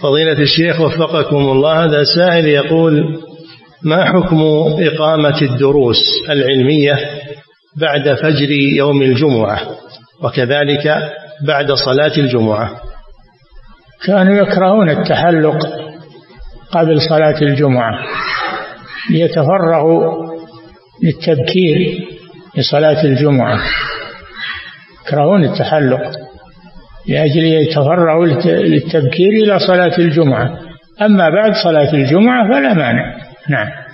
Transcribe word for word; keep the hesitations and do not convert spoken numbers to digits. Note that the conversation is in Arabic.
فضيلة الشيخ وفقكم الله، هذا سائل يقول: ما حكم إقامة الدروس العلمية بعد فجر يوم الجمعة وكذلك بعد صلاة الجمعة؟ كانوا يكرهون التحلق قبل صلاة الجمعة ليتفرغوا للتبكير لصلاة الجمعة، يكرهون التحلق لأجل يتفرغوا للتبكير إلى صلاة الجمعة. أما بعد صلاة الجمعة فلا مانع. نعم.